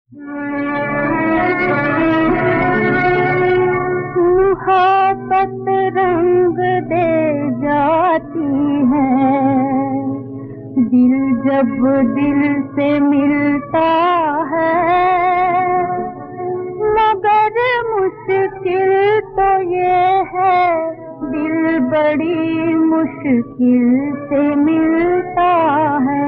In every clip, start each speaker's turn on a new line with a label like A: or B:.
A: मोहब्बत रंग दे जाती है, दिल जब दिल से मिलता है, मगर मुश्किल तो ये है, दिल बड़ी मुश्किल से मिलता है।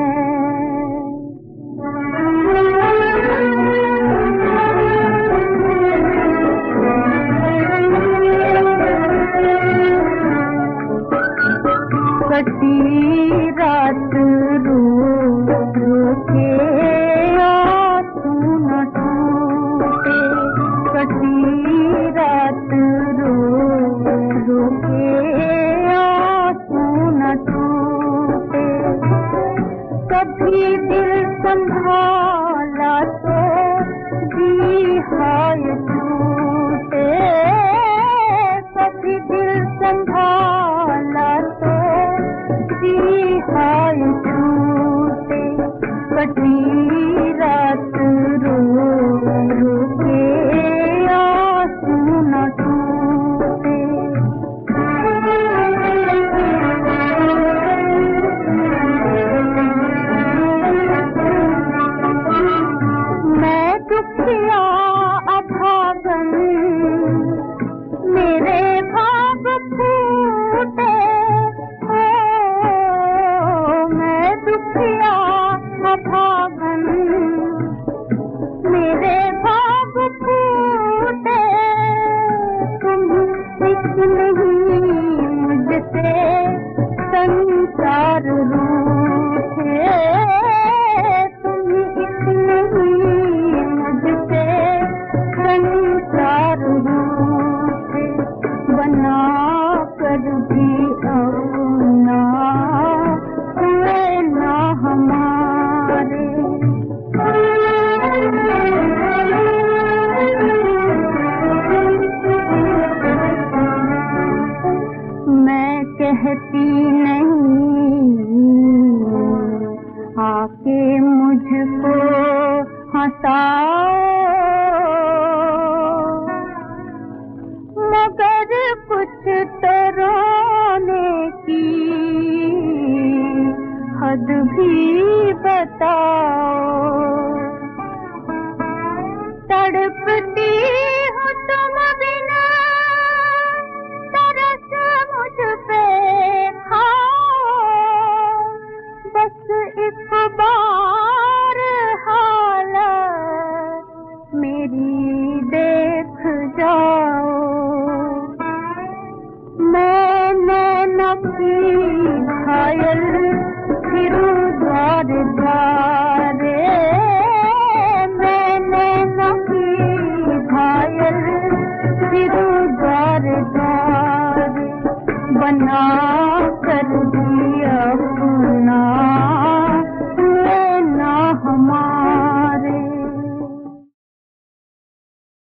A: कटी रात रो रो के आँसू न टूटे, कटी रात रो रो के आँसू न टूटे, कभी दिल संभाला तो जी हाय टूटे, कभी दिल संभाला तो जी हाय छूटे, कटी रात रो रो के आँसू न टूटे। मैं दुखिया अभागन मेरे भाग फूटे, दुखिया अभागन मेरे भाग फूटे, तुम इस नहीं मुझसे संसार रूठे, तुम इस नहीं मुझसे संसार रूठे, बना कर भी अपना हमारे। मैं कहती नहीं आके मुझको हंसाओ, मगर कुछ तो रोने की हद भी बताओ। तड़पती हूँ तुम बिना, तरस मुझ पे खाओ, बस एक बार हालत मेरी देख जाओ। मैंने न की घायल फिर द्वार द्वार